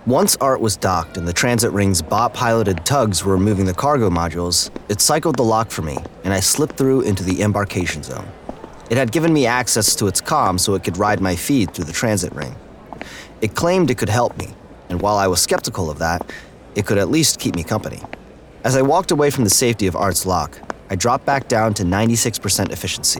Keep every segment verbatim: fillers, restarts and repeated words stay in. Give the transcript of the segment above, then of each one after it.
Once Art was docked and the transit ring's bot-piloted tugs were removing the cargo modules, it cycled the lock for me, and I slipped through into the embarkation zone. It had given me access to its comm so it could ride my feed through the transit ring. It claimed it could help me, and while I was skeptical of that, it could at least keep me company. As I walked away from the safety of Art's lock, I dropped back down to ninety-six percent efficiency.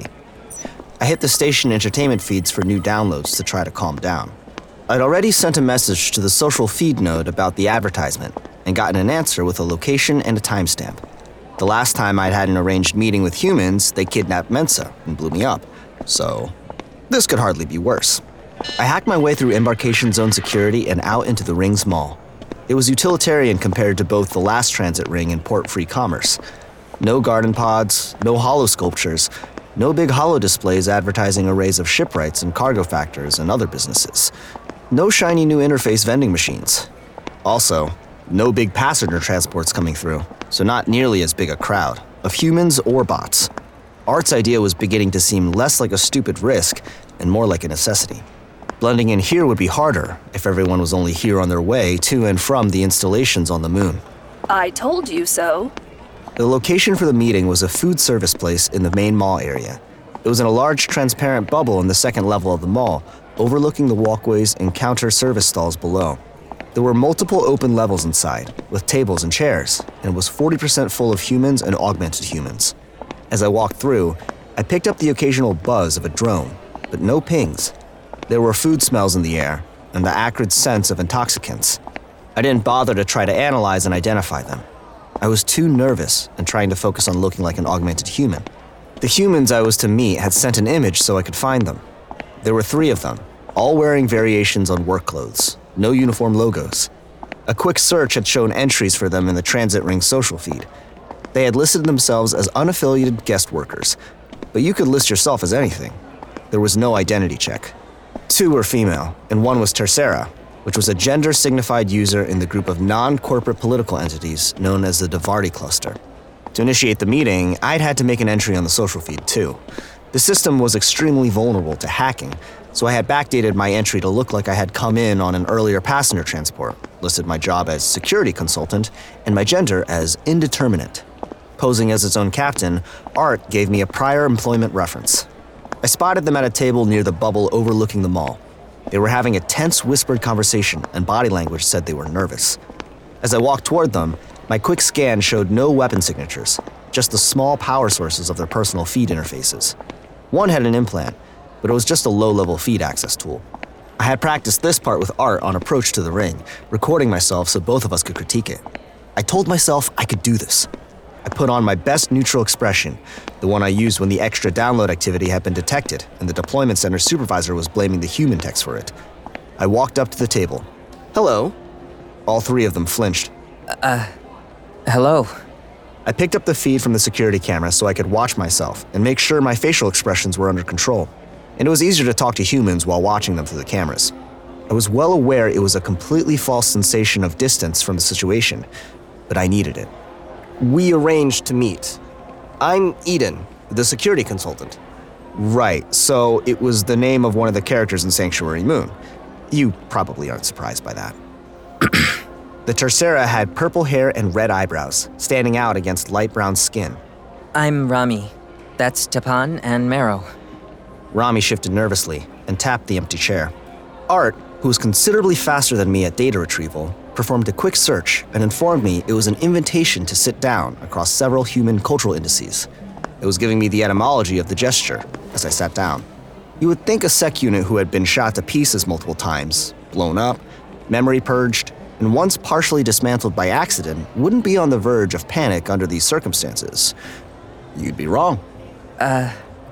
I hit the station entertainment feeds for new downloads to try to calm down. I'd already sent a message to the social feed node about the advertisement and gotten an answer with a location and a timestamp. The last time I'd had an arranged meeting with humans, they kidnapped Mensa and blew me up, so this could hardly be worse. I hacked my way through embarkation zone security and out into the ring's mall. It was utilitarian compared to both the last transit ring and port-free commerce. No garden pods, no holo sculptures, no big holo displays advertising arrays of shipwrights and cargo factors and other businesses. No shiny new interface vending machines. Also, no big passenger transports coming through, so not nearly as big a crowd, of humans or bots. Art's idea was beginning to seem less like a stupid risk and more like a necessity. Blending in here would be harder if everyone was only here on their way to and from the installations on the moon. I told you so. The location for the meeting was a food service place in the main mall area. It was in a large transparent bubble in the second level of the mall, overlooking the walkways and counter service stalls below. There were multiple open levels inside, with tables and chairs, and it was forty percent full of humans and augmented humans. As I walked through, I picked up the occasional buzz of a drone, but no pings. There were food smells in the air, and the acrid sense of intoxicants. I didn't bother to try to analyze and identify them. I was too nervous and trying to focus on looking like an augmented human. The humans I was to meet had sent an image so I could find them. There were three of them, all wearing variations on work clothes, no uniform logos. A quick search had shown entries for them in the Transit Ring social feed. They had listed themselves as unaffiliated guest workers, but you could list yourself as anything. There was no identity check. Two were female, and one was Tercera, which was a gender-signified user in the group of non-corporate political entities known as the Davarti Cluster. To initiate the meeting, I'd had to make an entry on the social feed, too. The system was extremely vulnerable to hacking, so I had backdated my entry to look like I had come in on an earlier passenger transport, listed my job as security consultant, and my gender as indeterminate. Posing as its own captain, Art gave me a prior employment reference. I spotted them at a table near the bubble overlooking the mall. They were having a tense, whispered conversation, and body language said they were nervous. As I walked toward them, my quick scan showed no weapon signatures, just the small power sources of their personal feed interfaces. One had an implant, but it was just a low-level feed access tool. I had practiced this part with Art on approach to the ring, recording myself so both of us could critique it. I told myself I could do this. I put on my best neutral expression, the one I used when the extra download activity had been detected and the deployment center supervisor was blaming the human techs for it. I walked up to the table. Hello. All three of them flinched. Uh, hello. I picked up the feed from the security camera so I could watch myself and make sure my facial expressions were under control. And it was easier to talk to humans while watching them through the cameras. I was well aware it was a completely false sensation of distance from the situation, but I needed it. We arranged to meet. I'm Eden, the security consultant. Right, so it was the name of one of the characters in Sanctuary Moon. You probably aren't surprised by that. The Tercera had purple hair and red eyebrows, standing out against light brown skin. I'm Rami. That's Tapan and Mero. Rami shifted nervously and tapped the empty chair. Art, who was considerably faster than me at data retrieval, performed a quick search and informed me it was an invitation to sit down across several human cultural indices. It was giving me the etymology of the gesture as I sat down. You would think a sec unit who had been shot to pieces multiple times, blown up, memory purged, and once partially dismantled by accident wouldn't be on the verge of panic under these circumstances. You'd be wrong. Uh,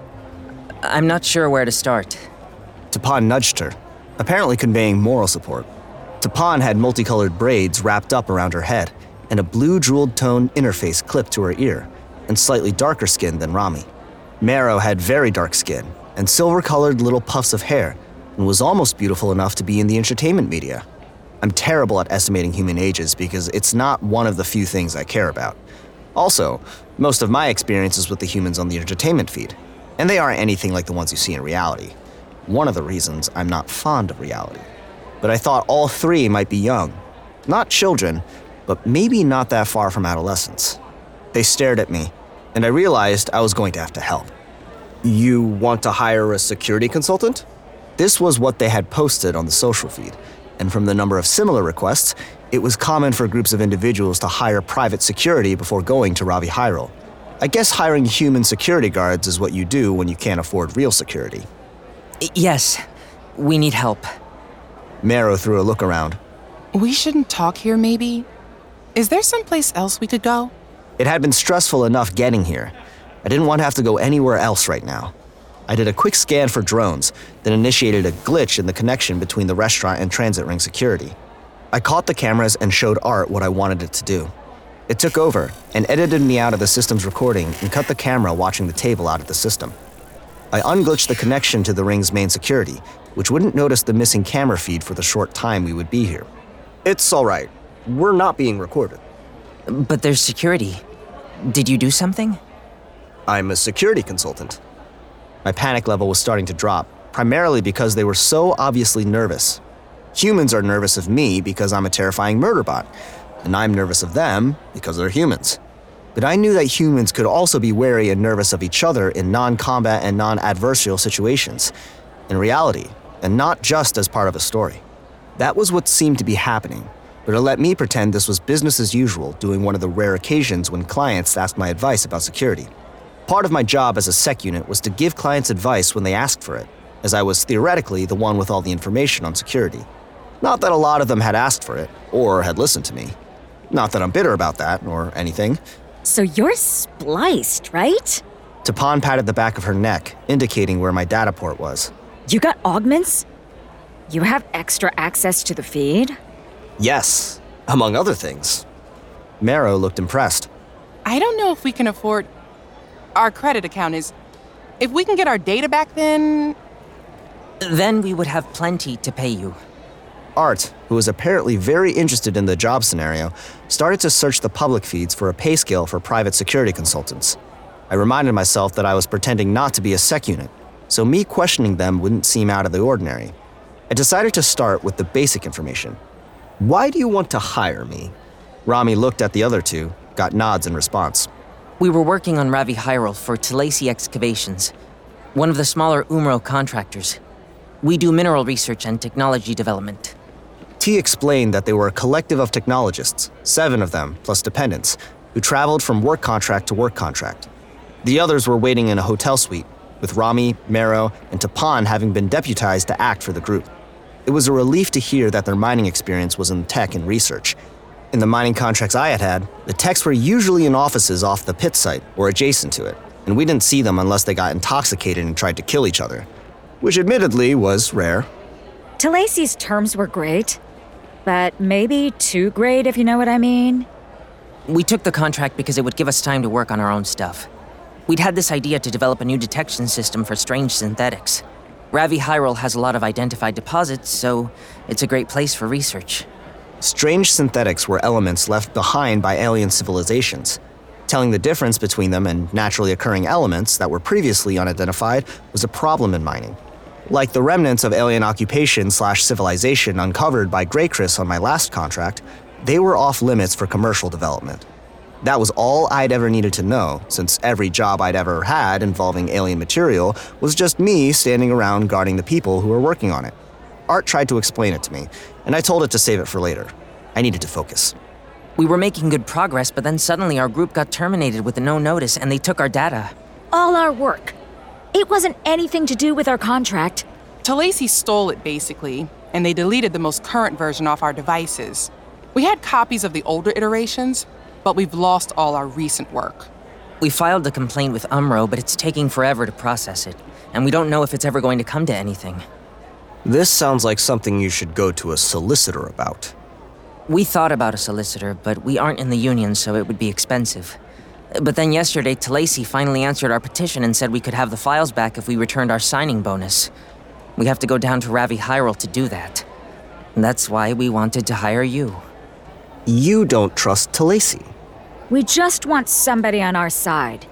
I'm not sure where to start. Tapan nudged her, apparently conveying moral support. Tapan had multicolored braids wrapped up around her head and a blue jeweled tone interface clipped to her ear, and slightly darker skin than Rami. Mero had very dark skin and silver-colored little puffs of hair and was almost beautiful enough to be in the entertainment media. I'm terrible at estimating human ages because it's not one of the few things I care about. Also, most of my experiences with the humans on the entertainment feed, and they aren't anything like the ones you see in reality. One of the reasons I'm not fond of reality. But I thought all three might be young, Not children, but maybe not that far from adolescence. They stared at me, and I realized I was going to have to help. You want to hire a security consultant? This was what they had posted on the social feed, and from the number of similar requests, it was common for groups of individuals to hire private security before going to Ravi Hyrule. I guess hiring human security guards is what you do when you can't afford real security. Yes, we need help. Marrow threw a look around. We shouldn't talk here, maybe? Is there someplace else we could go? It had been stressful enough getting here. I didn't want to have to go anywhere else right now. I did a quick scan for drones, then initiated a glitch in the connection between the restaurant and transit ring security. I caught the cameras and showed Art what I wanted it to do. It took over and edited me out of the system's recording and cut the camera watching the table out of the system. I unglitched the connection to the ring's main security, which wouldn't notice the missing camera feed for the short time we would be here. It's all right. We're not being recorded. But there's security. Did you do something? I'm a security consultant. My panic level was starting to drop, primarily because they were so obviously nervous. Humans are nervous of me because I'm a terrifying murder bot, and I'm nervous of them because they're humans. But I knew that humans could also be wary and nervous of each other in non-combat and non-adversarial situations, in reality, and not just as part of a story. That was what seemed to be happening, but it let me pretend this was business as usual, doing one of the rare occasions when clients asked my advice about security. Part of my job as a sec unit was to give clients advice when they asked for it, as I was theoretically the one with all the information on security. Not that a lot of them had asked for it, or had listened to me. Not that I'm bitter about that, or anything. So you're spliced, right? Tapan patted the back of her neck, indicating where my data port was. You got augments? You have extra access to the feed? Yes, among other things. Marrow looked impressed. I don't know if we can afford... Our credit account is... If we can get our data back, then... Then we would have plenty to pay you. Art, who was apparently very interested in the job scenario, started to search the public feeds for a pay scale for private security consultants. I reminded myself that I was pretending not to be a sec unit, so me questioning them wouldn't seem out of the ordinary. I decided to start with the basic information. Why do you want to hire me? Rami looked at the other two, got nods in response. We were working on Ravi Hyrule for Talacy Excavations, one of the smaller Umro contractors. We do mineral research and technology development. T explained that they were a collective of technologists, seven of them, plus dependents, who traveled from work contract to work contract. The others were waiting in a hotel suite, with Rami, Marrow, and Tapan having been deputized to act for the group. It was a relief to hear that their mining experience was in tech and research. In the mining contracts I had had, the techs were usually in offices off the pit site or adjacent to it, and we didn't see them unless they got intoxicated and tried to kill each other, which admittedly was rare. Talacy's terms were great, but maybe too great if you know what I mean. We took the contract because it would give us time to work on our own stuff. We'd had this idea to develop a new detection system for strange synthetics. Ravi Hyrule has a lot of identified deposits, so it's a great place for research. Strange synthetics were elements left behind by alien civilizations. Telling the difference between them and naturally occurring elements that were previously unidentified was a problem in mining. Like the remnants of alien occupation slash civilization uncovered by Greycris on my last contract, they were off limits for commercial development. That was all I'd ever needed to know, since every job I'd ever had involving alien material was just me standing around guarding the people who were working on it. Art tried to explain it to me, and I told it to save it for later. I needed to focus. We were making good progress, but then suddenly our group got terminated with no notice and they took our data. All our work. It wasn't anything to do with our contract. Talacy stole it, basically, and they deleted the most current version off our devices. We had copies of the older iterations, but we've lost all our recent work. We filed a complaint with Umro, but it's taking forever to process it, and we don't know if it's ever going to come to anything. This sounds like something you should go to a solicitor about. We thought about a solicitor, but we aren't in the union, so it would be expensive. But then yesterday, Talacy finally answered our petition and said we could have the files back if we returned our signing bonus. We have to go down to Ravi Hyrule to do that. That's why we wanted to hire you. You don't trust Talacy. We just want somebody on our side.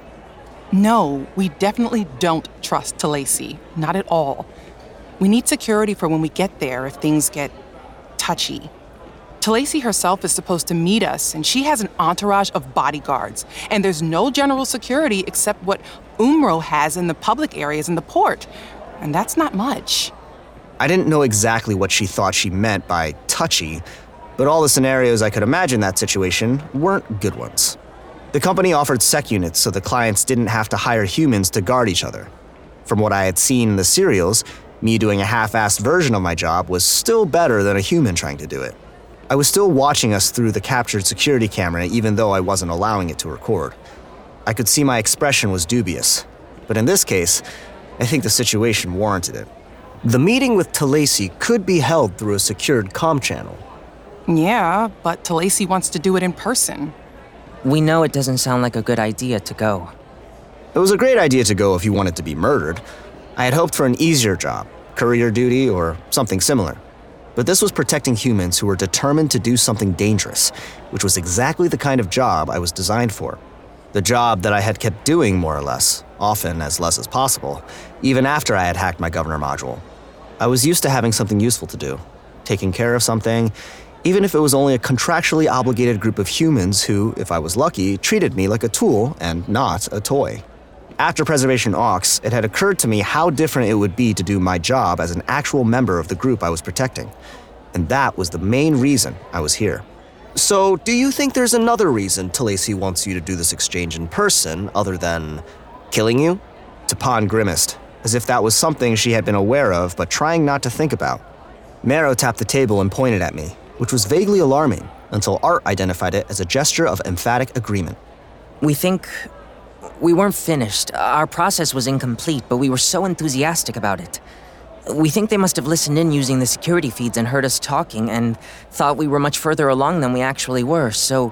No, we definitely don't trust Talacy. Not at all. We need security for when we get there if things get touchy. Talesi herself is supposed to meet us, and she has an entourage of bodyguards. And there's no general security except what Umro has in the public areas in the port. And that's not much. I didn't know exactly what she thought she meant by touchy, but all the scenarios I could imagine that situation weren't good ones. The company offered sec units so the clients didn't have to hire humans to guard each other. From what I had seen in the serials, me doing a half-assed version of my job was still better than a human trying to do it. I was still watching us through the captured security camera even though I wasn't allowing it to record. I could see my expression was dubious, but in this case, I think the situation warranted it. The meeting with Talesi could be held through a secured comm channel. Yeah, but Talesi wants to do it in person. We know it doesn't sound like a good idea to go. It was a great idea to go if you wanted to be murdered. I had hoped for an easier job, courier duty, or something similar. But this was protecting humans who were determined to do something dangerous, which was exactly the kind of job I was designed for. The job that I had kept doing more or less, often as less as possible, even after I had hacked my governor module. I was used to having something useful to do, taking care of something, even if it was only a contractually obligated group of humans who, if I was lucky, treated me like a tool and not a toy. After Preservation Aux, it had occurred to me how different it would be to do my job as an actual member of the group I was protecting. And that was the main reason I was here. So, do you think there's another reason Talesi wants you to do this exchange in person other than killing you? Tapan grimaced, as if that was something she had been aware of but trying not to think about. Marrow tapped the table and pointed at me, which was vaguely alarming until Art identified it as a gesture of emphatic agreement. We think we weren't finished. Our process was incomplete, but we were so enthusiastic about it. We think they must have listened in using the security feeds and heard us talking and thought we were much further along than we actually were, so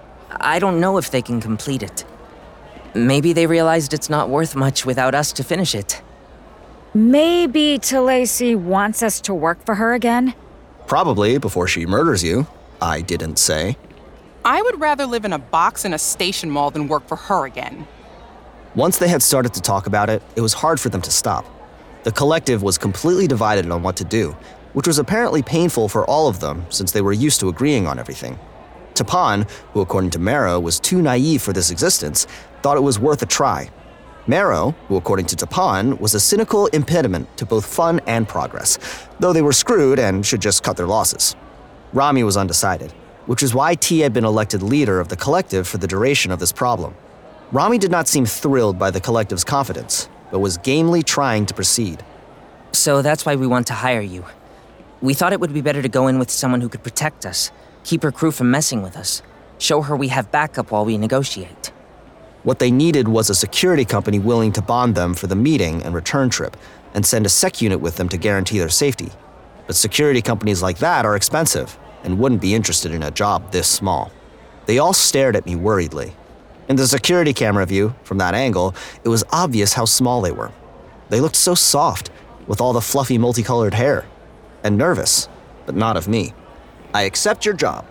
I don't know if they can complete it. Maybe they realized it's not worth much without us to finish it. Maybe Talesi wants us to work for her again? Probably before she murders you, I didn't say. I would rather live in a box in a station mall than work for her again. Once they had started to talk about it, it was hard for them to stop. The collective was completely divided on what to do, which was apparently painful for all of them since they were used to agreeing on everything. Tapan, who according to Marrow was too naive for this existence, thought it was worth a try. Marrow, who according to Tapan was a cynical impediment to both fun and progress, though they were screwed and should just cut their losses. Rami was undecided, which is why T had been elected leader of the collective for the duration of this problem. Rami did not seem thrilled by the collective's confidence, but was gamely trying to proceed. So that's why we want to hire you. We thought it would be better to go in with someone who could protect us, keep her crew from messing with us, show her we have backup while we negotiate. What they needed was a security company willing to bond them for the meeting and return trip, and send a sec unit with them to guarantee their safety. But security companies like that are expensive, and wouldn't be interested in a job this small. They all stared at me worriedly. In the security camera view, from that angle, it was obvious how small they were. They looked so soft, with all the fluffy multicolored hair. And nervous, but not of me. I accept your job.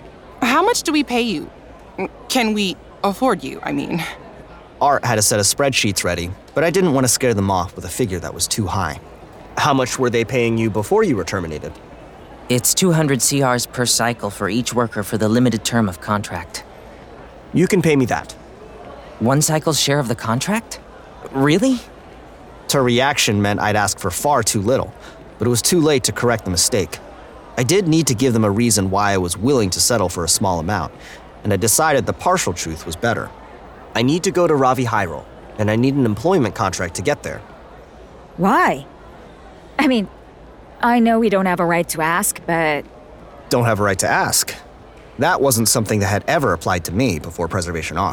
How much do we pay you? Can we afford you, I mean? Art had a set of spreadsheets ready, but I didn't want to scare them off with a figure that was too high. How much were they paying you before you were terminated? It's two hundred C Rs per cycle for each worker for the limited term of contract. You can pay me that. One cycle's share of the contract? Really? Her reaction meant I'd ask for far too little, but it was too late to correct the mistake. I did need to give them a reason why I was willing to settle for a small amount, and I decided the partial truth was better. I need to go to Ravi Hyrule, and I need an employment contract to get there. Why? I mean, I know we don't have a right to ask, but... Don't have a right to ask. That wasn't something that had ever applied to me before Preservation Aux.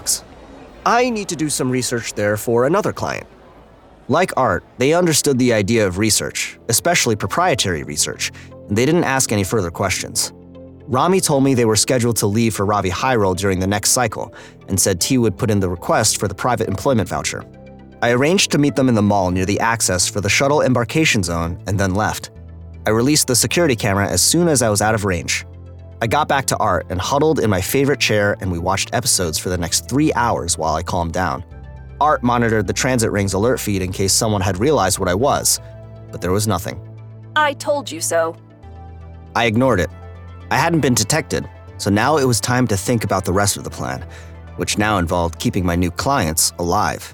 I need to do some research there for another client. Like Art, they understood the idea of research, especially proprietary research, and they didn't ask any further questions. Rami told me they were scheduled to leave for Ravi Hyrule during the next cycle, and said T would put in the request for the private employment voucher. I arranged to meet them in the mall near the access for the shuttle embarkation zone and then left. I released the security camera as soon as I was out of range. I got back to Art and huddled in my favorite chair, and we watched episodes for the next three hours while I calmed down. Art monitored the transit ring's alert feed in case someone had realized what I was, but there was nothing. I told you so. I ignored it. I hadn't been detected, so now it was time to think about the rest of the plan, which now involved keeping my new clients alive.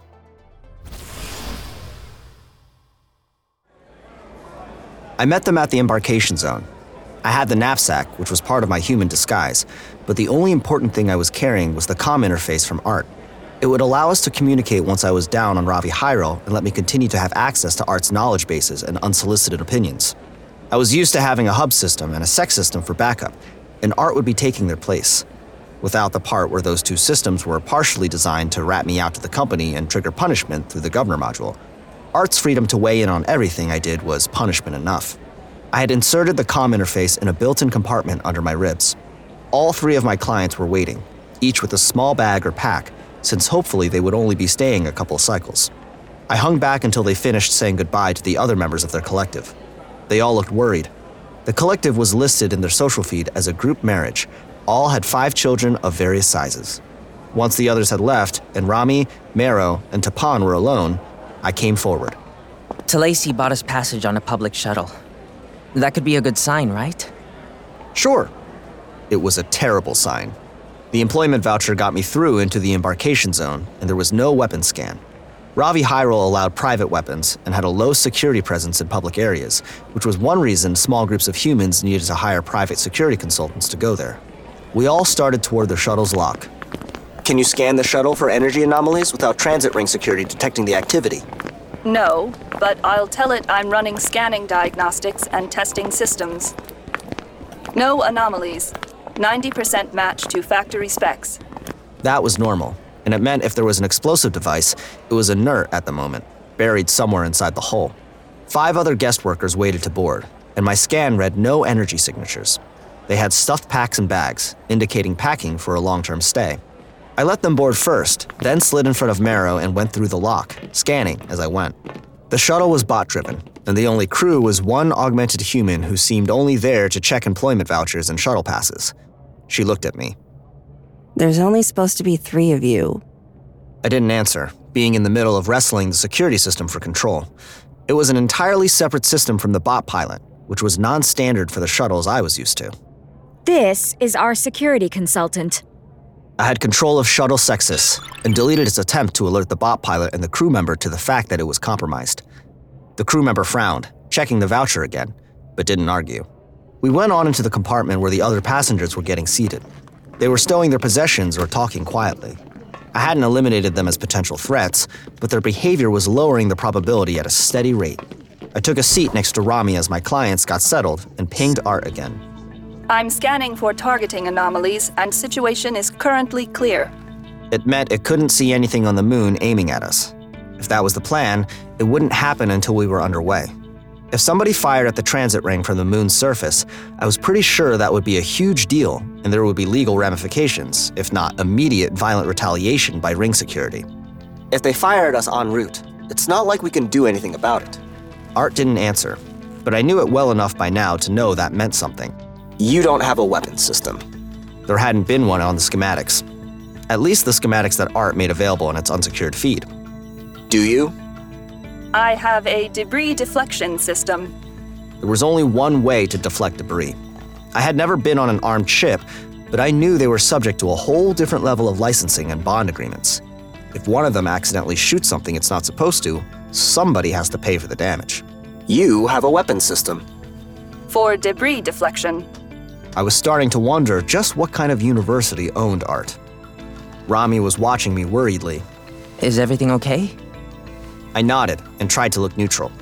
I met them at the embarkation zone. I had the knapsack, which was part of my human disguise, but the only important thing I was carrying was the comm interface from Art. It would allow us to communicate once I was down on Ravi Hyrule and let me continue to have access to Art's knowledge bases and unsolicited opinions. I was used to having a hub system and a sec system for backup, and Art would be taking their place. Without the part where those two systems were partially designed to rat me out to the company and trigger punishment through the governor module, Art's freedom to weigh in on everything I did was punishment enough. I had inserted the comm interface in a built-in compartment under my ribs. All three of my clients were waiting, each with a small bag or pack, since hopefully they would only be staying a couple cycles. I hung back until they finished saying goodbye to the other members of their collective. They all looked worried. The collective was listed in their social feed as a group marriage. All had five children of various sizes. Once the others had left, and Rami, Mero, and Tapan were alone, I came forward. Talacy bought us passage on a public shuttle. That could be a good sign, right? Sure. It was a terrible sign. The employment voucher got me through into the embarkation zone, and there was no weapon scan. Ravi Hyrule allowed private weapons and had a low security presence in public areas, which was one reason small groups of humans needed to hire private security consultants to go there. We all started toward the shuttle's lock. Can you scan the shuttle for energy anomalies without transit ring security detecting the activity? No, but I'll tell it I'm running scanning diagnostics and testing systems. No anomalies. ninety percent match to factory specs. That was normal, and it meant if there was an explosive device, it was inert at the moment, buried somewhere inside the hull. Five other guest workers waited to board, and my scan read no energy signatures. They had stuffed packs and bags, indicating packing for a long-term stay. I let them board first, then slid in front of Mero and went through the lock, scanning as I went. The shuttle was bot-driven, and the only crew was one augmented human who seemed only there to check employment vouchers and shuttle passes. She looked at me. There's only supposed to be three of you. I didn't answer, being in the middle of wrestling the security system for control. It was an entirely separate system from the bot pilot, which was non-standard for the shuttles I was used to. This is our security consultant. I had control of Shuttle Sexus and deleted its attempt to alert the bot pilot and the crew member to the fact that it was compromised. The crew member frowned, checking the voucher again, but didn't argue. We went on into the compartment where the other passengers were getting seated. They were stowing their possessions or talking quietly. I hadn't eliminated them as potential threats, but their behavior was lowering the probability at a steady rate. I took a seat next to Rami as my clients got settled and pinged Art again. I'm scanning for targeting anomalies, and situation is currently clear. It meant it couldn't see anything on the moon aiming at us. If that was the plan, it wouldn't happen until we were underway. If somebody fired at the transit ring from the moon's surface, I was pretty sure that would be a huge deal, and there would be legal ramifications, if not immediate violent retaliation by ring security. If they fire at us en route, it's not like we can do anything about it. Art didn't answer, but I knew it well enough by now to know that meant something. You don't have a weapons system. There hadn't been one on the schematics. At least the schematics that Art made available in its unsecured feed. Do you? I have a debris deflection system. There was only one way to deflect debris. I had never been on an armed ship, but I knew they were subject to a whole different level of licensing and bond agreements. If one of them accidentally shoots something it's not supposed to, somebody has to pay for the damage. You have a weapons system. For debris deflection. I was starting to wonder just what kind of university owned Art. Rami was watching me worriedly. Is everything okay? I nodded and tried to look neutral.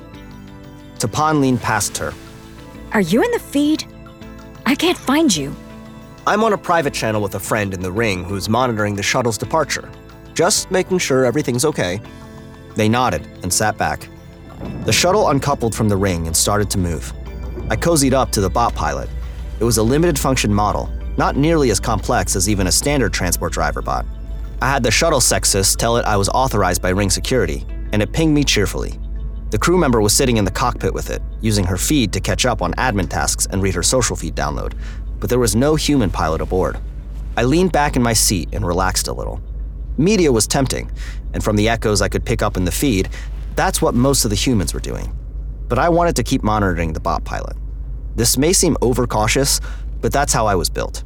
Tapan leaned past her. Are you in the feed? I can't find you. I'm on a private channel with a friend in the ring who's monitoring the shuttle's departure. Just making sure everything's okay. They nodded and sat back. The shuttle uncoupled from the ring and started to move. I cozied up to the bot pilot. It was a limited function model, not nearly as complex as even a standard transport driver bot. I had the shuttle sexist tell it I was authorized by ring security, and it pinged me cheerfully. The crew member was sitting in the cockpit with it, using her feed to catch up on admin tasks and read her social feed download, but there was no human pilot aboard. I leaned back in my seat and relaxed a little. Media was tempting, and from the echoes I could pick up in the feed, that's what most of the humans were doing. But I wanted to keep monitoring the bot pilot. This may seem overcautious, But that's how I was built.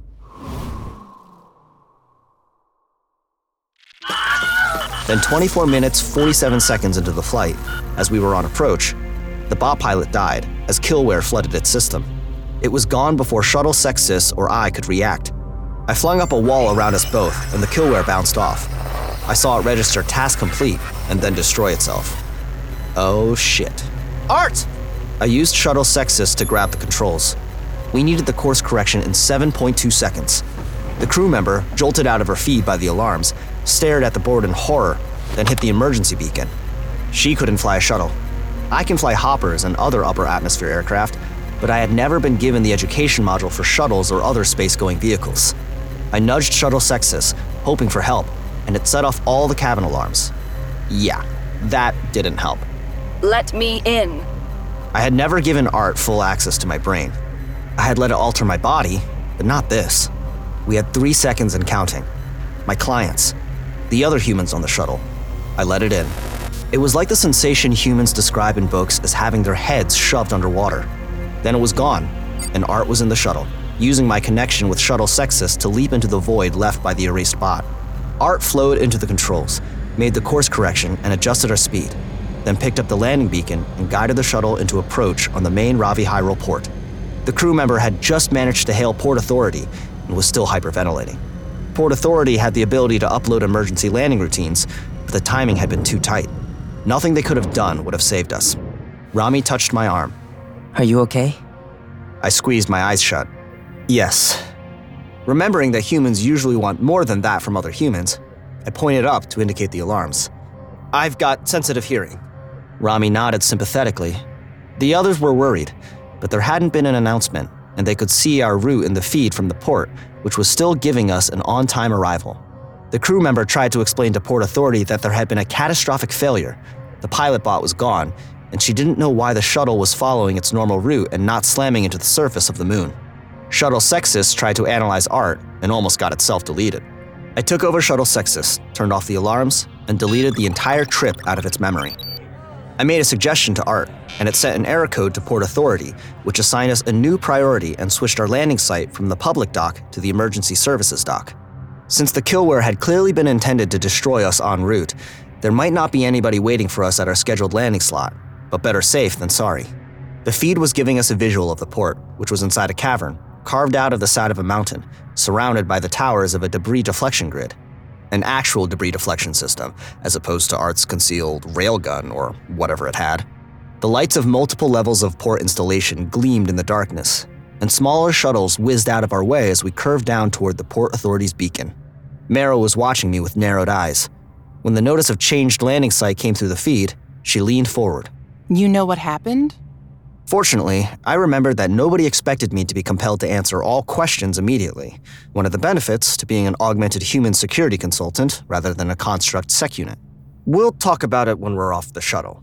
Then twenty-four minutes, forty-seven seconds into the flight, as we were on approach, the bot pilot died as killware flooded its system. It was gone before Shuttle Sextus or I could react. I flung up a wall around us both, and the killware bounced off. I saw it register task complete and then destroy itself. Oh shit. Art! I used Shuttle Sextus to grab the controls. We needed the course correction in seven point two seconds. The crew member, jolted out of her feed by the alarms, stared at the board in horror, then hit the emergency beacon. She couldn't fly a shuttle. I can fly hoppers and other upper atmosphere aircraft, but I had never been given the education module for shuttles or other space-going vehicles. I nudged Shuttle Sextus, hoping for help, and it set off all the cabin alarms. Yeah, that didn't help. Let me in. I had never given Art full access to my brain. I had let it alter my body, but not this. We had three seconds and counting. My clients, the other humans on the shuttle. I let it in. It was like the sensation humans describe in books as having their heads shoved underwater. Then it was gone, and Art was in the shuttle, using my connection with Shuttle Sextus to leap into the void left by the erased bot. Art flowed into the controls, made the course correction, and adjusted our speed, then picked up the landing beacon and guided the shuttle into approach on the main Ravi Hyrule port. The crew member had just managed to hail Port Authority and was still hyperventilating. Port Authority had the ability to upload emergency landing routines, but the timing had been too tight. Nothing they could have done would have saved us. Rami touched my arm. Are you okay? I squeezed my eyes shut. Yes. Remembering that humans usually want more than that from other humans, I pointed up to indicate the alarms. I've got sensitive hearing. Rami nodded sympathetically. The others were worried, but there hadn't been an announcement, and they could see our route in the feed from the port, which was still giving us an on-time arrival. The crew member tried to explain to Port Authority that there had been a catastrophic failure. The pilot bot was gone, and she didn't know why the shuttle was following its normal route and not slamming into the surface of the moon. Shuttle Sextus tried to analyze Art and almost got itself deleted. I took over Shuttle Sextus, turned off the alarms, and deleted the entire trip out of its memory. I made a suggestion to Art, and it sent an error code to Port Authority, which assigned us a new priority and switched our landing site from the public dock to the emergency services dock. Since the killware had clearly been intended to destroy us en route, there might not be anybody waiting for us at our scheduled landing slot, but better safe than sorry. The feed was giving us a visual of the port, which was inside a cavern, carved out of the side of a mountain, surrounded by the towers of a debris deflection grid. An actual debris deflection system, as opposed to Art's concealed railgun or whatever it had. The lights of multiple levels of port installation gleamed in the darkness, and smaller shuttles whizzed out of our way as we curved down toward the Port Authority's beacon. Meryl was watching me with narrowed eyes. When the notice of changed landing site came through the feed, she leaned forward. You know what happened? Fortunately, I remembered that nobody expected me to be compelled to answer all questions immediately, one of the benefits to being an augmented human security consultant rather than a construct sec unit. We'll talk about it when we're off the shuttle.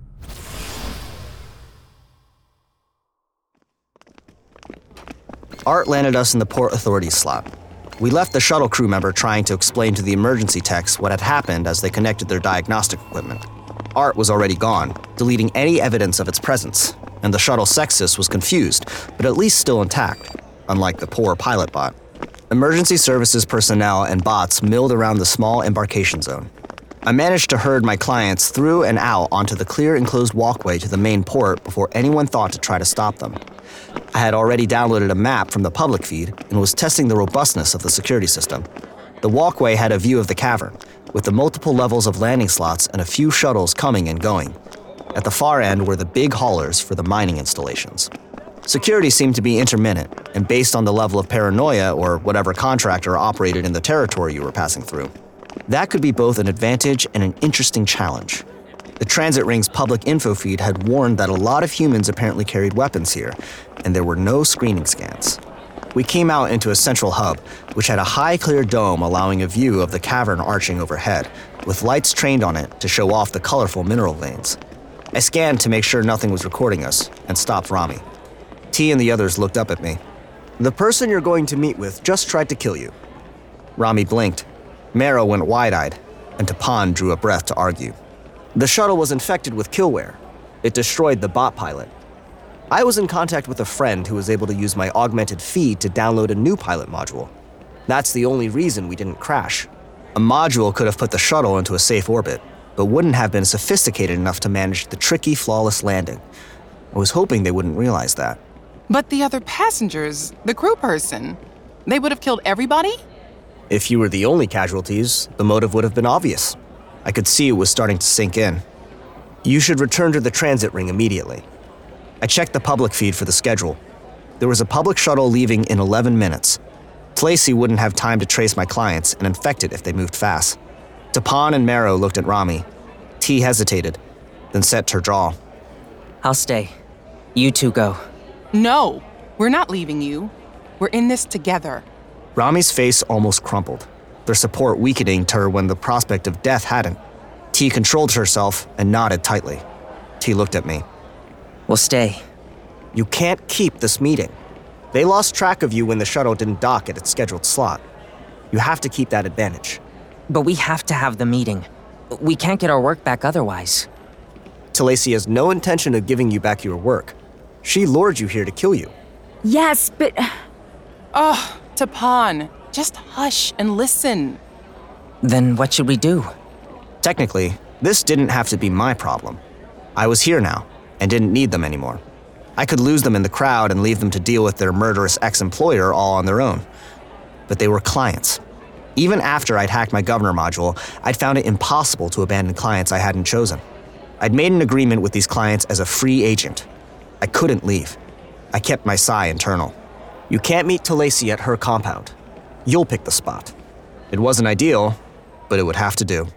Art landed us in the Port Authority slot. We left the shuttle crew member trying to explain to the emergency techs what had happened as they connected their diagnostic equipment. Art was already gone, deleting any evidence of its presence, and the Shuttle Sextus was confused, but at least still intact, unlike the poor pilot bot. Emergency services personnel and bots milled around the small embarkation zone. I managed to herd my clients through and out onto the clear enclosed walkway to the main port before anyone thought to try to stop them. I had already downloaded a map from the public feed and was testing the robustness of the security system. The walkway had a view of the cavern, with the multiple levels of landing slots and a few shuttles coming and going. At the far end were the big haulers for the mining installations. Security seemed to be intermittent and based on the level of paranoia or whatever contractor operated in the territory you were passing through. That could be both an advantage and an interesting challenge. The Transit Ring's public info feed had warned that a lot of humans apparently carried weapons here, and there were no screening scans. We came out into a central hub, which had a high clear dome allowing a view of the cavern arching overhead, with lights trained on it to show off the colorful mineral veins. I scanned to make sure nothing was recording us, and stopped Rami. T and the others looked up at me. The person you're going to meet with just tried to kill you. Rami blinked. Meryl went wide-eyed, and Tapan drew a breath to argue. The shuttle was infected with killware. It destroyed the bot pilot. I was in contact with a friend who was able to use my augmented feed to download a new pilot module. That's the only reason we didn't crash. A module could have put the shuttle into a safe orbit, but wouldn't have been sophisticated enough to manage the tricky, flawless landing. I was hoping they wouldn't realize that. But the other passengers, the crew person, they would have killed everybody? If you were the only casualties, the motive would have been obvious. I could see it was starting to sink in. You should return to the transit ring immediately. I checked the public feed for the schedule. There was a public shuttle leaving in eleven minutes. Tlacy wouldn't have time to trace my clients and infect it if they moved fast. Tapan and Marrow looked at Rami. T hesitated, then set her jaw. I'll stay. You two go. No, we're not leaving you. We're in this together. Rami's face almost crumpled, their support weakening to her when the prospect of death hadn't. T controlled herself and nodded tightly. T looked at me. We'll stay. You can't keep this meeting. They lost track of you when the shuttle didn't dock at its scheduled slot. You have to keep that advantage. But we have to have the meeting. We can't get our work back otherwise. Tlacy has no intention of giving you back your work. She lured you here to kill you. Yes, but... Oh, Tapan, just hush and listen. Then what should we do? Technically, this didn't have to be my problem. I was here now, and didn't need them anymore. I could lose them in the crowd and leave them to deal with their murderous ex-employer all on their own. But they were clients. Even after I'd hacked my governor module, I'd found it impossible to abandon clients I hadn't chosen. I'd made an agreement with these clients as a free agent. I couldn't leave. I kept my psi internal. You can't meet Tlacy at her compound. You'll pick the spot. It wasn't ideal, but it would have to do.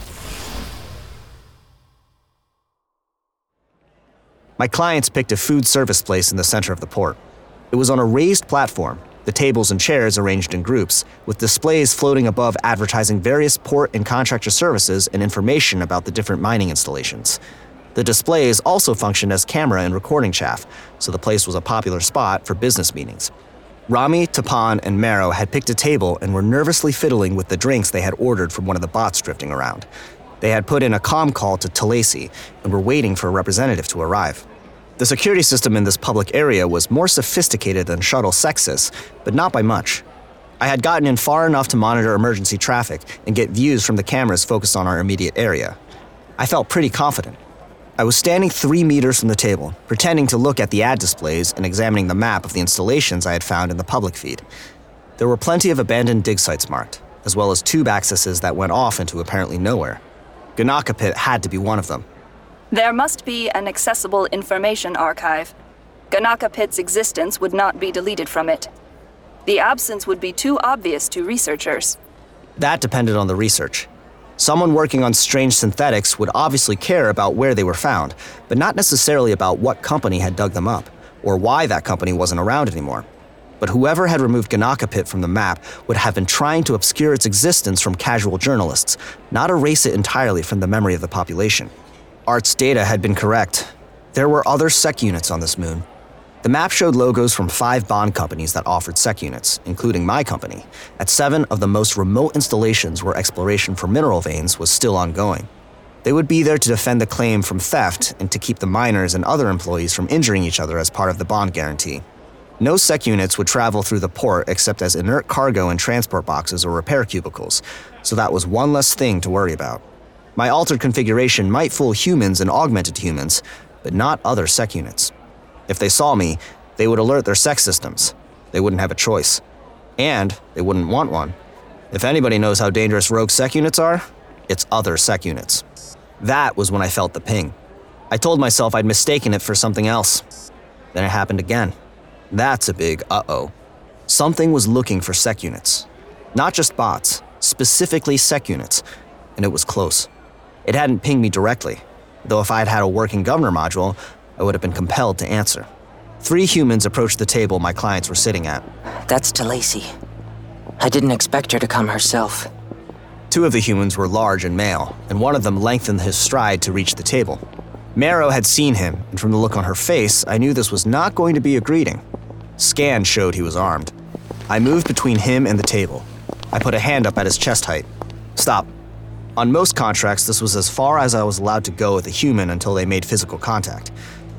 My clients picked a food service place in the center of the port. It was on a raised platform, the tables and chairs arranged in groups, with displays floating above advertising various port and contractor services and information about the different mining installations. The displays also functioned as camera and recording chaff, so the place was a popular spot for business meetings. Rami, Tapan, and Marrow had picked a table and were nervously fiddling with the drinks they had ordered from one of the bots drifting around. They had put in a comm call to Tlacy and were waiting for a representative to arrive. The security system in this public area was more sophisticated than Shuttle Sexus, but not by much. I had gotten in far enough to monitor emergency traffic and get views from the cameras focused on our immediate area. I felt pretty confident. I was standing three meters from the table, pretending to look at the ad displays and examining the map of the installations I had found in the public feed. There were plenty of abandoned dig sites marked, as well as tube accesses that went off into apparently nowhere. Ganaka Pit had to be one of them. There must be an accessible information archive. Ganaka Pit's existence would not be deleted from it. The absence would be too obvious to researchers. That depended on the research. Someone working on strange synthetics would obviously care about where they were found, but not necessarily about what company had dug them up, or why that company wasn't around anymore. But whoever had removed Ganaka Pit from the map would have been trying to obscure its existence from casual journalists, not erase it entirely from the memory of the population. Art's data had been correct. There were other sec units on this moon. The map showed logos from five bond companies that offered sec units, including my company, at seven of the most remote installations where exploration for mineral veins was still ongoing. They would be there to defend the claim from theft and to keep the miners and other employees from injuring each other as part of the bond guarantee. No sec units would travel through the port except as inert cargo and transport boxes or repair cubicles, so that was one less thing to worry about. My altered configuration might fool humans and augmented humans, but not other sec units. If they saw me, they would alert their sec systems. They wouldn't have a choice. And they wouldn't want one. If anybody knows how dangerous rogue sec units are, it's other sec units. That was when I felt the ping. I told myself I'd mistaken it for something else. Then it happened again. That's a big uh-oh. Something was looking for sec units. Not just bots, specifically sec units. And it was close. It hadn't pinged me directly, though if I had had a working governor module, I would have been compelled to answer. Three humans approached the table my clients were sitting at. That's Tlacy. I didn't expect her to come herself. Two of the humans were large and male, and one of them lengthened his stride to reach the table. Marrow had seen him, and from the look on her face, I knew this was not going to be a greeting. Scan showed he was armed. I moved between him and the table. I put a hand up at his chest height. Stop. On most contracts, this was as far as I was allowed to go with a human until they made physical contact.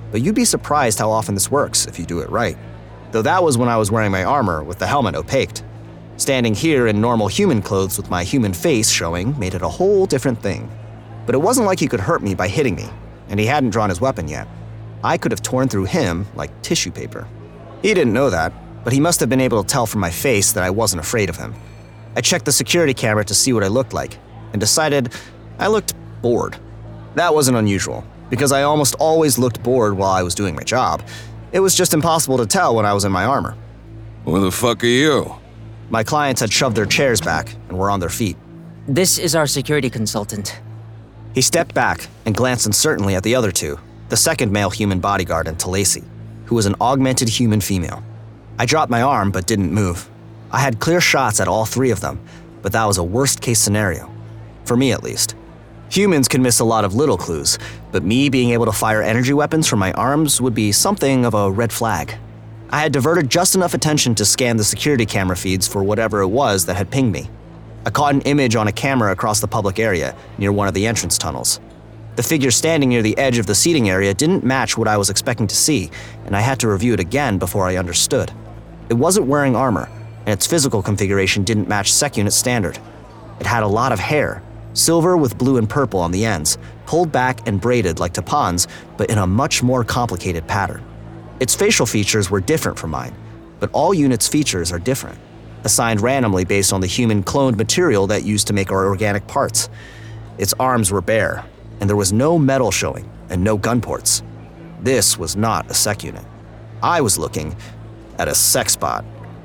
but you'd be surprised how often this works if you do it right. Though that was when I was wearing my armor with the helmet opaqued. Standing here in normal human clothes with my human face showing made it a whole different thing. But it wasn't like he could hurt me by hitting me, and he hadn't drawn his weapon yet. I could have torn through him like tissue paper. He didn't know that, but he must have been able to tell from my face that I wasn't afraid of him. I checked the security camera to see what I looked like, and decided I looked bored. That wasn't unusual, because I almost always looked bored while I was doing my job. It was just impossible to tell when I was in my armor. Who the fuck are you? My clients had shoved their chairs back and were on their feet. This is our security consultant. He stepped back and glanced uncertainly at the other two, the second male human bodyguard and Talesi, who was an augmented human female. I dropped my arm but didn't move. I had clear shots at all three of them, but that was a worst-case scenario. For me, at least. Humans can miss a lot of little clues, but me being able to fire energy weapons from my arms would be something of a red flag. I had diverted just enough attention to scan the security camera feeds for whatever it was that had pinged me. I caught an image on a camera across the public area, near one of the entrance tunnels. The figure standing near the edge of the seating area didn't match what I was expecting to see, and I had to review it again before I understood. It wasn't wearing armor, and its physical configuration didn't match SecUnit standard. It had a lot of hair, silver with blue and purple on the ends, pulled back and braided like Tapan's, but in a much more complicated pattern. Its facial features were different from mine, but all units' features are different, assigned randomly based on the human cloned material that used to make our organic parts. Its arms were bare, and there was no metal showing and no gun ports. This was not a SecUnit. I was looking at a sexbot.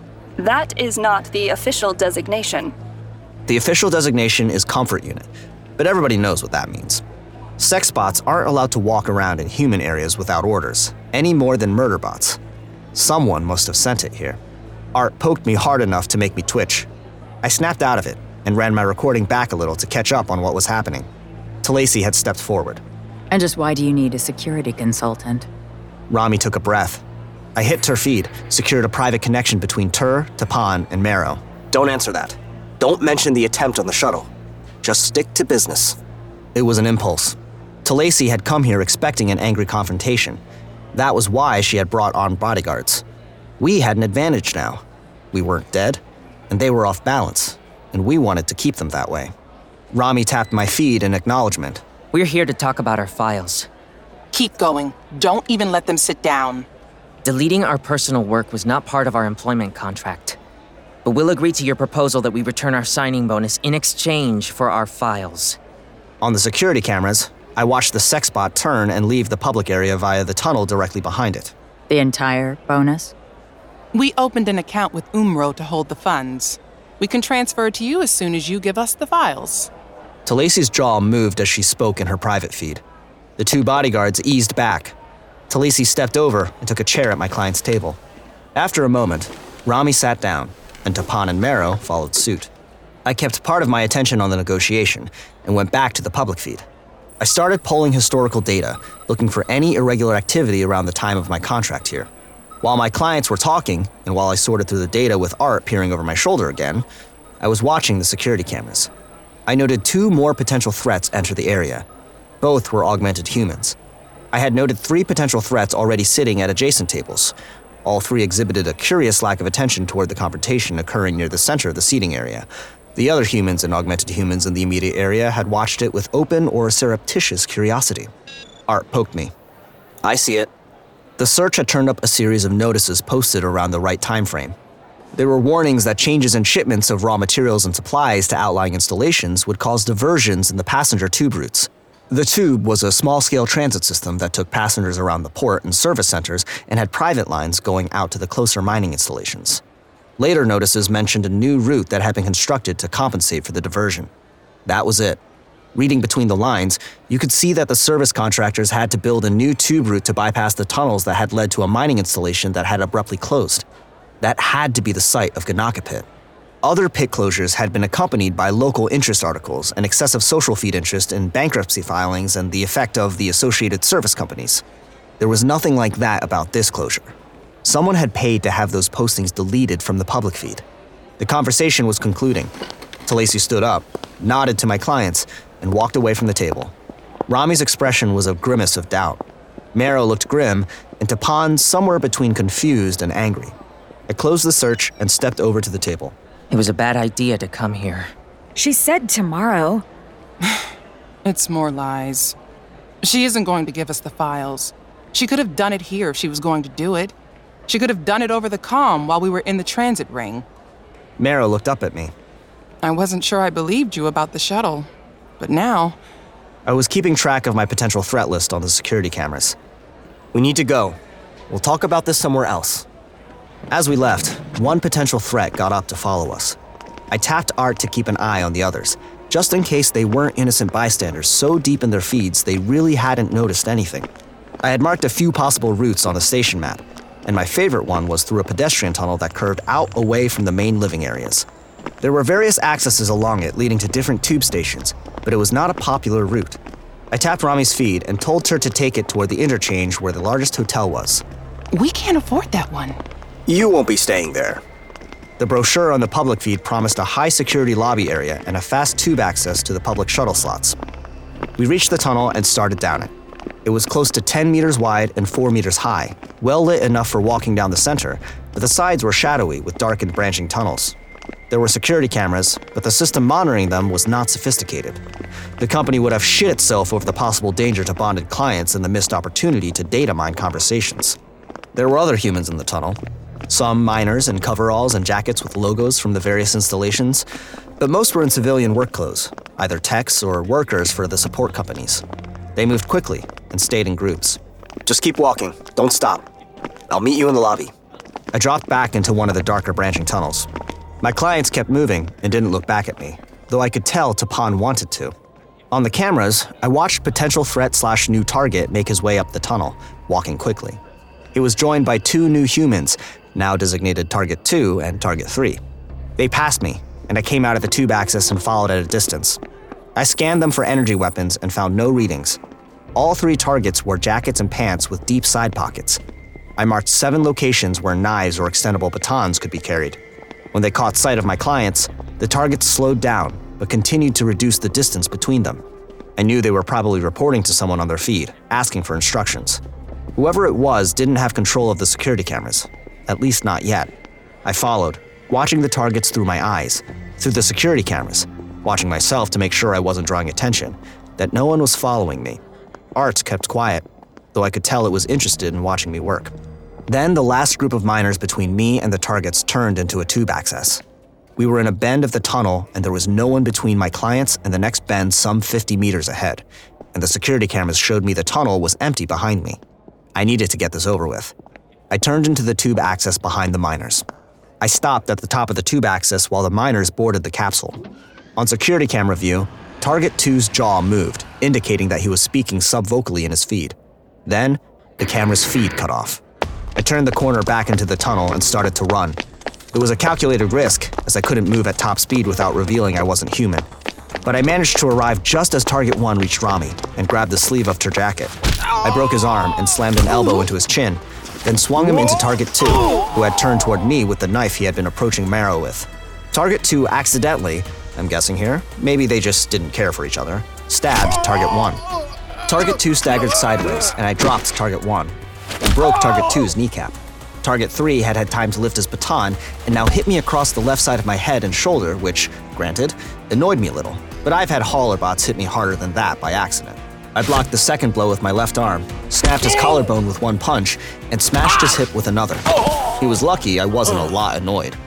That is not the official designation. The official designation is Comfort Unit, but everybody knows what that means. Sex bots aren't allowed to walk around in human areas without orders, any more than murder bots. Someone must have sent it here. Art poked me hard enough to make me twitch. I snapped out of it and ran my recording back a little to catch up on what was happening. Talesi had stepped forward. And just why do you need a security consultant? Rami took a breath. I hit Turfeed, secured a private connection between Tur, Tapan, and Marrow. Don't answer that. Don't mention the attempt on the shuttle. Just stick to business. It was an impulse. Talesi had come here expecting an angry confrontation. That was why she had brought armed bodyguards. We had an advantage now. We weren't dead, and they were off balance, and we wanted to keep them that way. Rami tapped my feed in acknowledgement. We're here to talk about our files. Keep going. Don't even let them sit down. Deleting our personal work was not part of our employment contract. But we'll agree to your proposal that we return our signing bonus in exchange for our files. On the security cameras, I watched the sexbot turn and leave the public area via the tunnel directly behind it. The entire bonus? We opened an account with Umro to hold the funds. We can transfer it to you as soon as you give us the files. Talesi's jaw moved as she spoke in her private feed. The two bodyguards eased back. Talesi stepped over and took a chair at my client's table. After a moment, Rami sat down, and Tapan and Marrow followed suit. I kept part of my attention on the negotiation and went back to the public feed. I started pulling historical data, looking for any irregular activity around the time of my contract here. While my clients were talking, and while I sorted through the data with Art peering over my shoulder again, I was watching the security cameras. I noted two more potential threats enter the area. Both were augmented humans. I had noted three potential threats already sitting at adjacent tables. All three exhibited a curious lack of attention toward the confrontation occurring near the center of the seating area. The other humans and augmented humans in the immediate area had watched it with open or surreptitious curiosity. Art poked me. I see it. The search had turned up a series of notices posted around the right time frame. There were warnings that changes in shipments of raw materials and supplies to outlying installations would cause diversions in the passenger tube routes. The tube was a small-scale transit system that took passengers around the port and service centers and had private lines going out to the closer mining installations. Later notices mentioned a new route that had been constructed to compensate for the diversion. That was it. Reading between the lines, you could see that the service contractors had to build a new tube route to bypass the tunnels that had led to a mining installation that had abruptly closed. That had to be the site of Ganaka Pit. Other pit closures had been accompanied by local interest articles and excessive social feed interest in bankruptcy filings and the effect of the associated service companies. There was nothing like that about this closure. Someone had paid to have those postings deleted from the public feed. The conversation was concluding. Talesi stood up, nodded to my clients, and walked away from the table. Rami's expression was a grimace of doubt. Marrow looked grim, and Tapan somewhere between confused and angry. I closed the search and stepped over to the table. It was a bad idea to come here. She said tomorrow. It's more lies. She isn't going to give us the files. She could have done it here if she was going to do it. She could have done it over the comm while we were in the transit ring. Marrow looked up at me. I wasn't sure I believed you about the shuttle, but now... I was keeping track of my potential threat list on the security cameras. We need to go. We'll talk about this somewhere else. As we left, one potential threat got up to follow us. I tapped Art to keep an eye on the others, just in case they weren't innocent bystanders so deep in their feeds they really hadn't noticed anything. I had marked a few possible routes on the station map, and my favorite one was through a pedestrian tunnel that curved out away from the main living areas. There were various accesses along it leading to different tube stations, but it was not a popular route. I tapped Rami's feed and told her to take it toward the interchange where the largest hotel was. We can't afford that one. You won't be staying there. The brochure on the public feed promised a high-security lobby area and a fast tube access to the public shuttle slots. We reached the tunnel and started down it. It was close to ten meters wide and four meters high, well lit enough for walking down the center, but the sides were shadowy with darkened branching tunnels. There were security cameras, but the system monitoring them was not sophisticated. The company would have shit itself over the possible danger to bonded clients and the missed opportunity to data mine conversations. There were other humans in the tunnel. Some miners in coveralls and jackets with logos from the various installations, but most were in civilian work clothes, either techs or workers for the support companies. They moved quickly and stayed in groups. Just keep walking, don't stop. I'll meet you in the lobby. I dropped back into one of the darker branching tunnels. My clients kept moving and didn't look back at me, though I could tell Tapan wanted to. On the cameras, I watched potential threat slash new target make his way up the tunnel, walking quickly. He was joined by two new humans, now designated Target two and Target three. They passed me, and I came out of the tube access and followed at a distance. I scanned them for energy weapons and found no readings. All three targets wore jackets and pants with deep side pockets. I marked seven locations where knives or extendable batons could be carried. When they caught sight of my clients, the targets slowed down, but continued to reduce the distance between them. I knew they were probably reporting to someone on their feed, asking for instructions. Whoever it was didn't have control of the security cameras, at least not yet. I followed, watching the targets through my eyes, through the security cameras, watching myself to make sure I wasn't drawing attention, that no one was following me. Art kept quiet, though I could tell it was interested in watching me work. Then the last group of miners between me and the targets turned into a tube access. We were in a bend of the tunnel, and there was no one between my clients and the next bend some fifty meters ahead, and the security cameras showed me the tunnel was empty behind me. I needed to get this over with. I turned into the tube access behind the miners. I stopped at the top of the tube access while the miners boarded the capsule. On security camera view, Target two's jaw moved, indicating that he was speaking subvocally in his feed. Then, the camera's feed cut off. I turned the corner back into the tunnel and started to run. It was a calculated risk, as I couldn't move at top speed without revealing I wasn't human. But I managed to arrive just as Target one reached Rami and grabbed the sleeve of her jacket. I broke his arm and slammed an elbow into his chin, then swung him into Target two, who had turned toward me with the knife he had been approaching Marrow with. Target two accidentally, I'm guessing here, maybe they just didn't care for each other, stabbed Target one. Target two staggered sideways, and I dropped Target one, and broke Target two's kneecap. Target three had had time to lift his baton and now hit me across the left side of my head and shoulder, which, granted, annoyed me a little, but I've had hauler bots hit me harder than that by accident. I blocked the second blow with my left arm, snapped his collarbone with one punch, and smashed his hip with another. He was lucky I wasn't a lot annoyed.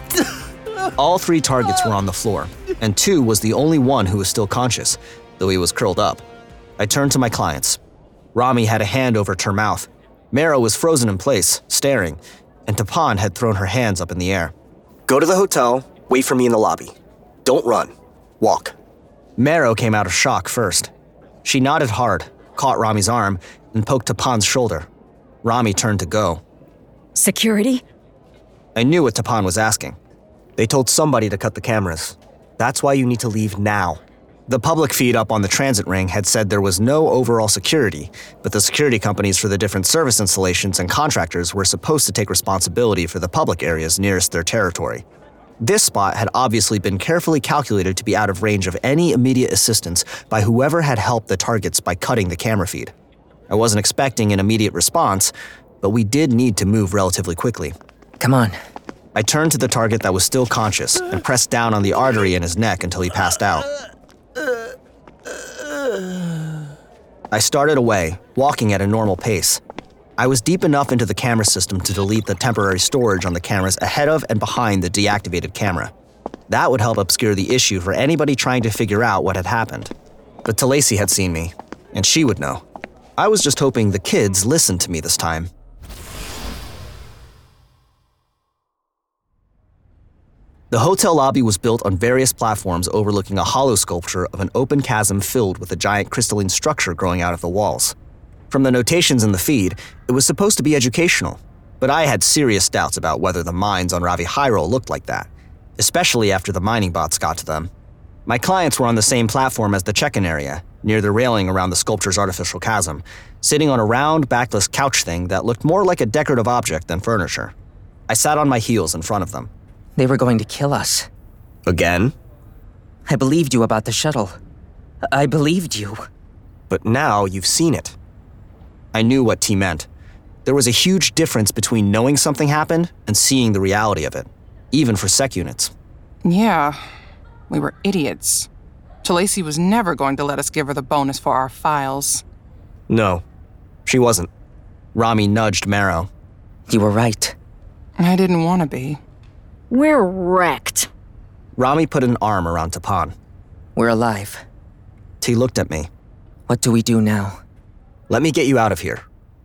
All three targets were on the floor, and two was the only one who was still conscious, though he was curled up. I turned to my clients. Rami had a hand over her mouth. Marrow was frozen in place, staring, and Tapan had thrown her hands up in the air. Go to the hotel, wait for me in the lobby. Don't run. Walk. Marrow came out of shock first. She nodded hard, caught Rami's arm, and poked Tapan's shoulder. Rami turned to go. Security? I knew what Tapan was asking. They told somebody to cut the cameras. That's why you need to leave now. The public feed up on the transit ring had said there was no overall security, but the security companies for the different service installations and contractors were supposed to take responsibility for the public areas nearest their territory. This spot had obviously been carefully calculated to be out of range of any immediate assistance by whoever had helped the targets by cutting the camera feed. I wasn't expecting an immediate response, but we did need to move relatively quickly. Come on. I turned to the target that was still conscious and pressed down on the artery in his neck until he passed out. I started away, walking at a normal pace. I was deep enough into the camera system to delete the temporary storage on the cameras ahead of and behind the deactivated camera. That would help obscure the issue for anybody trying to figure out what had happened. But Talesi had seen me, and she would know. I was just hoping the kids listened to me this time. The hotel lobby was built on various platforms overlooking a hollow sculpture of an open chasm filled with a giant crystalline structure growing out of the walls. From the notations in the feed, it was supposed to be educational, but I had serious doubts about whether the mines on Ravi Hyrule looked like that, especially after the mining bots got to them. My clients were on the same platform as the check-in area, near the railing around the sculpture's artificial chasm, sitting on a round, backless couch thing that looked more like a decorative object than furniture. I sat on my heels in front of them. They were going to kill us. Again? I believed you about the shuttle. I believed you. But now you've seen it. I knew what T meant. There was a huge difference between knowing something happened and seeing the reality of it, even for sec units. Yeah, we were idiots. Talesi was never going to let us give her the bonus for our files. No, she wasn't. Rami nudged Marrow. You were right. I didn't want to be. We're wrecked. Rami put an arm around Tapan. We're alive. T looked at me. What do we do now? Let me get you out of here.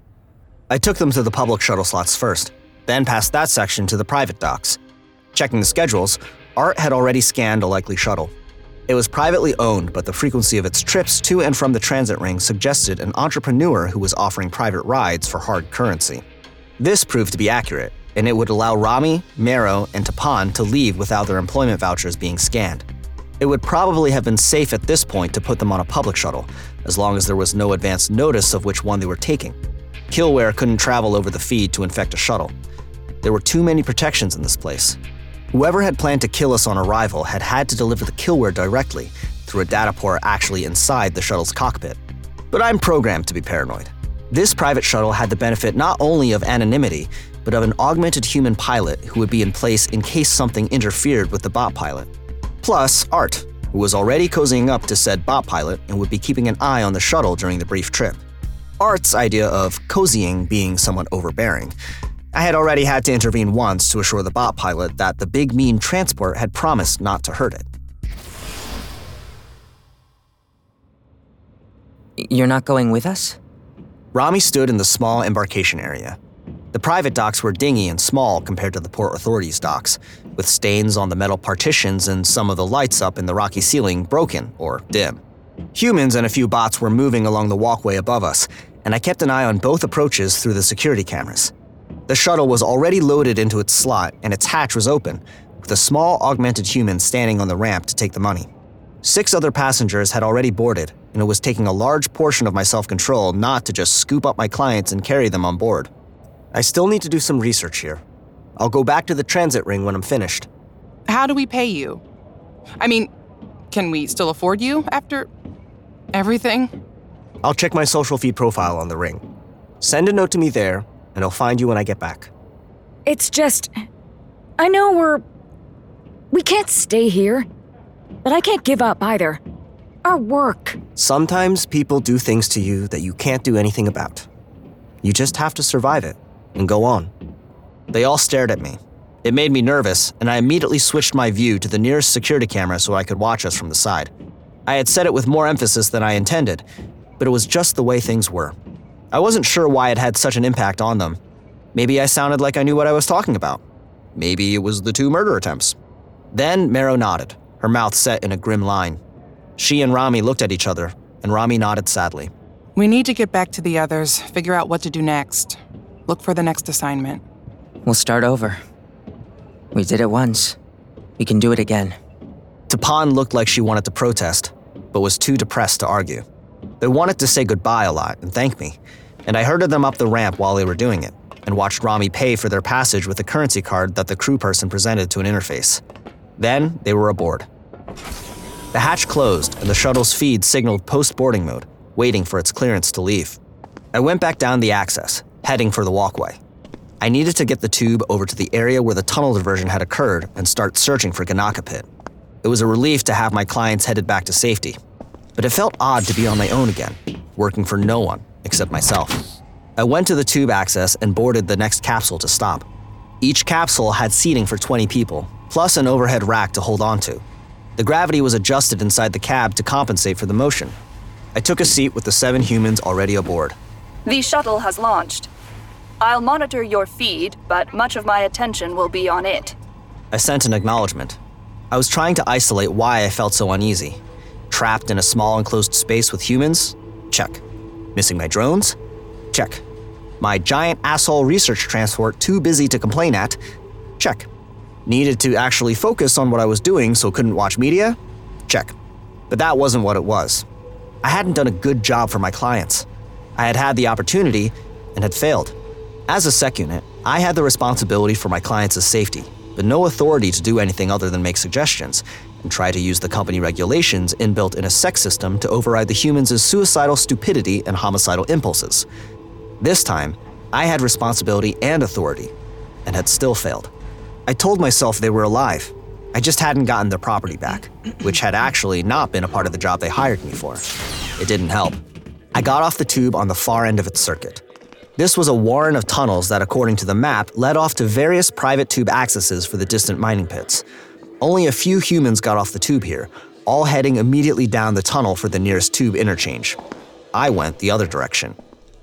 I took them to the public shuttle slots first, then passed that section to the private docks. Checking the schedules, Art had already scanned a likely shuttle. It was privately owned, but the frequency of its trips to and from the transit ring suggested an entrepreneur who was offering private rides for hard currency. This proved to be accurate, and it would allow Rami, Marrow, and Tapan to leave without their employment vouchers being scanned. It would probably have been safe at this point to put them on a public shuttle, as long as there was no advance notice of which one they were taking. Killware couldn't travel over the feed to infect a shuttle. There were too many protections in this place. Whoever had planned to kill us on arrival had had to deliver the killware directly, through a data port actually inside the shuttle's cockpit. But I'm programmed to be paranoid. This private shuttle had the benefit not only of anonymity, but of an augmented human pilot who would be in place in case something interfered with the bot pilot. Plus, Art, who was already cozying up to said bot pilot and would be keeping an eye on the shuttle during the brief trip. Art's idea of cozying being somewhat overbearing. I had already had to intervene once to assure the bot pilot that the big mean transport had promised not to hurt it. You're not going with us? Rami stood in the small embarkation area. The private docks were dingy and small compared to the Port Authority's docks, with stains on the metal partitions and some of the lights up in the rocky ceiling broken or dim. Humans and a few bots were moving along the walkway above us, and I kept an eye on both approaches through the security cameras. The shuttle was already loaded into its slot, and its hatch was open, with a small augmented human standing on the ramp to take the money. Six other passengers had already boarded, and it was taking a large portion of my self-control not to just scoop up my clients and carry them on board. I still need to do some research here. I'll go back to the transit ring when I'm finished. How do we pay you? I mean, can we still afford you after everything? I'll check my social feed profile on the ring. Send a note to me there, and I'll find you when I get back. It's just... I know we're... We can't stay here, but I can't give up either. Our work. Sometimes people do things to you that you can't do anything about. You just have to survive it and go on. They all stared at me. It made me nervous, and I immediately switched my view to the nearest security camera so I could watch us from the side. I had said it with more emphasis than I intended, but it was just the way things were. I wasn't sure why it had such an impact on them. Maybe I sounded like I knew what I was talking about. Maybe it was the two murder attempts. Then Marrow nodded, her mouth set in a grim line. She and Rami looked at each other, and Rami nodded sadly. We need to get back to the others, figure out what to do next. Look for the next assignment. We'll start over. We did it once. We can do it again. Tapan looked like she wanted to protest, but was too depressed to argue. They wanted to say goodbye a lot and thank me, and I herded them up the ramp while they were doing it, and watched Rami pay for their passage with a currency card that the crew person presented to an interface. Then they were aboard. The hatch closed, and the shuttle's feed signaled post-boarding mode, waiting for its clearance to leave. I went back down the access, heading for the walkway. I needed to get the tube over to the area where the tunnel diversion had occurred and start searching for Ganaka Pit. It was a relief to have my clients headed back to safety, but it felt odd to be on my own again, working for no one except myself. I went to the tube access and boarded the next capsule to stop. Each capsule had seating for twenty people, plus an overhead rack to hold onto. The gravity was adjusted inside the cab to compensate for the motion. I took a seat with the seven humans already aboard. The shuttle has launched. I'll monitor your feed, but much of my attention will be on it. I sent an acknowledgement. I was trying to isolate why I felt so uneasy. Trapped in a small enclosed space with humans? Check. Missing my drones? Check. My giant asshole research transport too busy to complain at? Check. Needed to actually focus on what I was doing so couldn't watch media? Check. But that wasn't what it was. I hadn't done a good job for my clients. I had had the opportunity and had failed. As a sec unit, I had the responsibility for my clients' safety, but no authority to do anything other than make suggestions and try to use the company regulations inbuilt in a sec system to override the humans' suicidal stupidity and homicidal impulses. This time, I had responsibility and authority, and had still failed. I told myself they were alive. I just hadn't gotten their property back, which had actually not been a part of the job they hired me for. It didn't help. I got off the tube on the far end of its circuit. This was a warren of tunnels that, according to the map, led off to various private tube accesses for the distant mining pits. Only a few humans got off the tube here, all heading immediately down the tunnel for the nearest tube interchange. I went the other direction.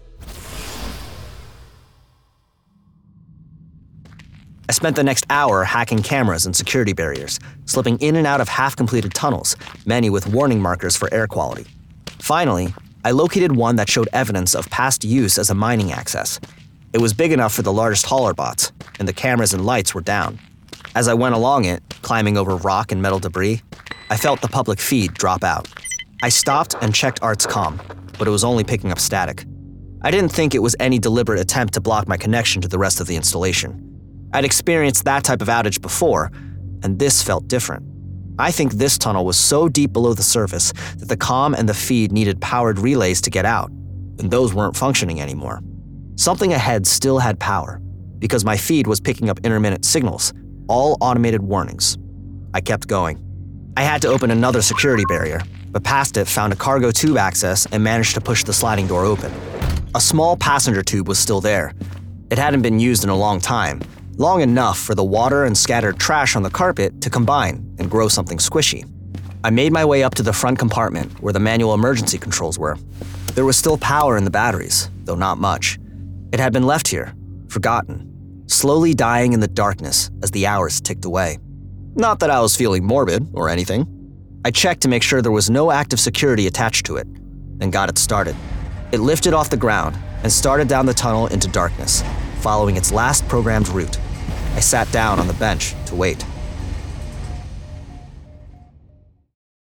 I spent the next hour hacking cameras and security barriers, slipping in and out of half-completed tunnels, many with warning markers for air quality. Finally, I located one that showed evidence of past use as a mining access. It was big enough for the largest hauler bots, and the cameras and lights were down. As I went along it, climbing over rock and metal debris, I felt the public feed drop out. I stopped and checked Art's comm, but it was only picking up static. I didn't think it was any deliberate attempt to block my connection to the rest of the installation. I'd experienced that type of outage before, and this felt different. I think this tunnel was so deep below the surface that the comm and the feed needed powered relays to get out, and those weren't functioning anymore. Something ahead still had power, because my feed was picking up intermittent signals, all automated warnings. I kept going. I had to open another security barrier, but past it found a cargo tube access and managed to push the sliding door open. A small passenger tube was still there. It hadn't been used in a long time, long enough for the water and scattered trash on the carpet to combine and grow something squishy. I made my way up to the front compartment where the manual emergency controls were. There was still power in the batteries, though not much. It had been left here, forgotten, slowly dying in the darkness as the hours ticked away. Not that I was feeling morbid or anything. I checked to make sure there was no active security attached to it, and got it started. It lifted off the ground and started down the tunnel into darkness, following its last programmed route. I sat down on the bench to wait.